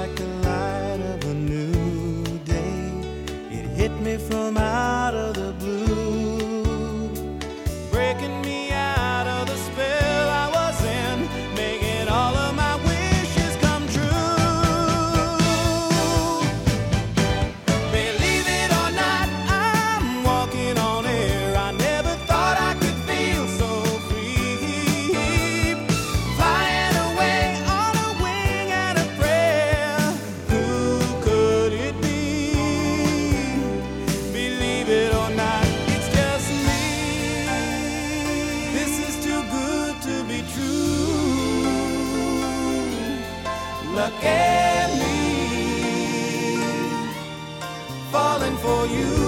like the light of a new day. It hit me from out of the blue, breaking me out of the spell I was in, making all of my wishes come true. Believe it or not, I'm walking on air. I never thought I could feel so free, flying away on a wing and a prayer. Who could it be? Believe it or not, it's just me. This is too good to be true. Look at me, falling for you.